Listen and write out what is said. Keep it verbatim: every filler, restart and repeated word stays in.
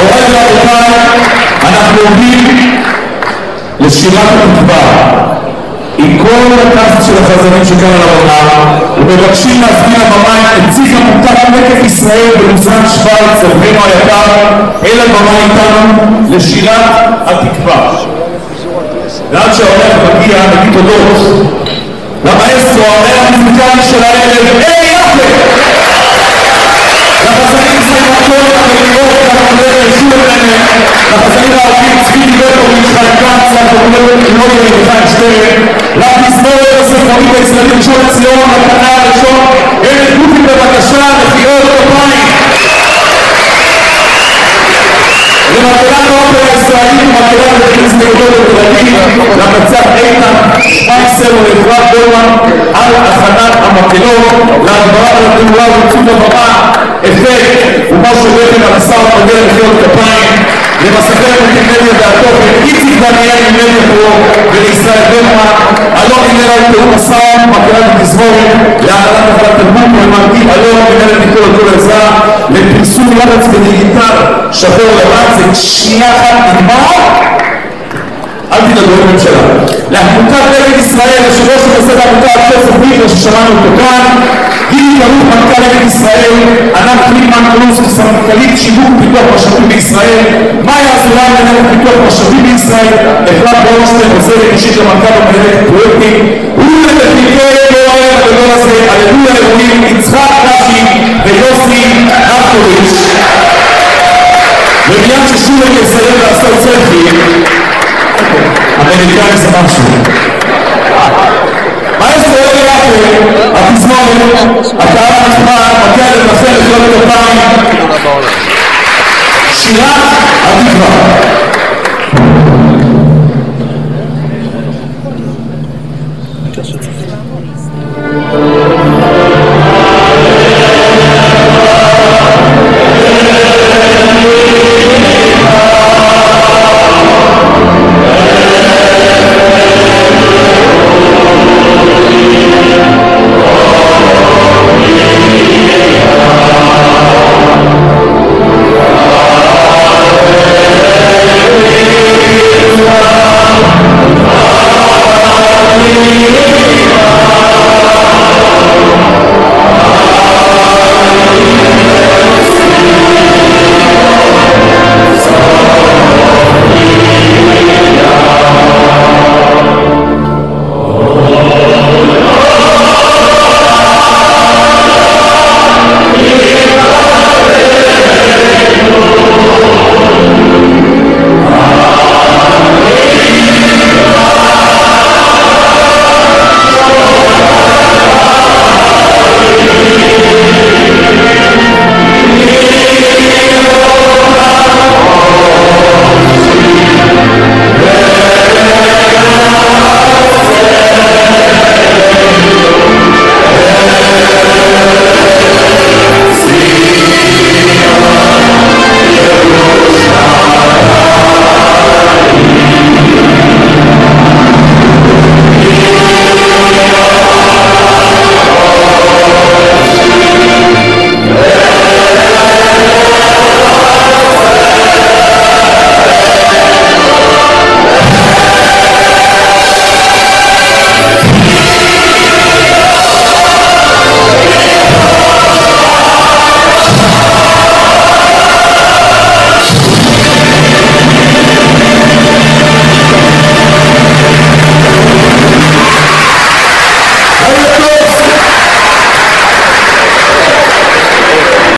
מוריי ורבותיי, אנחנו עומדים לשירת התקווה עם כל הקאסט של החזנים שכאן על הבמה, ומבקשים להזמין לבמה את נציג עמותת לקט ישראל בלוזן שווייץ, אבינו היקר, אל הבמה איתנו לשירת התקווה. ועד שהעורך מגיע נגיד תודות למאסטרו, העורך המוזיקלי של הערב, אלי יפה! לחזנים סיימתון, החברות, לחברות, שוב אלינו, לחזנים הערבים, צבי דיברטורים, חיים קאנץ, לחברות, לא יהיה וחיים שטרן, לתזמורת הספרית הישראלית ראשון לציון, לקנה הראשון, אלה גופים בבקשה, מחיאות כפיים. למטרת האופרה הישראלית ומטרת לכנס נגדות בתל-אביב, למנצח איתן שמייסר ולאפרת בולמן על הכנת המקהלות, להגברת התאורה ולצוד הבמה, אפקט ומשהו רחם על השר המגן מחיאות כפיים, למסכי המולטימדיה והתוכן, איציק דניאל ממדיה פרו ולישראל בלמן, אלון מנהל על תיאום הסאונד, מקהלת ותזמורת, להנהלת הפעלת תרבות ולמנכ"ל אלון מנהלת מכל כל עזרה, לפרסום לחץ בדיגיטל שחור לבן, זה שנייה אחת נגמר, אל תדאגו לממשלה. לעמותת לקט ישראל, יושב ראש המוסד העמותה ג'וזף ביטר ששמענו אותו כאן, גילי קרוב מנכ"ל לקט ישראל, ענת פרידמן פלוס סמנכ"לית שיווק ופיתוח משאבים בישראל, מאיה אזולאי מנהלת פיתוח משאבים בישראל, אפרת ברונשטיין עוזרת אישית למנכ"ל ומנהלת פרויקטים, ולמפיקי גורם הגדול הזה, הללויה אלוהים, יצחק קשי ויוסי נפטוביץ'. ומיד ששוב אני אסיים לעשות סלפי, אמריקאי זה משהו. מאסטרו אלי יפה, התזמורת, הקהל הנכבד, מגיע לבשר לחיות כפיים, שירת התקווה.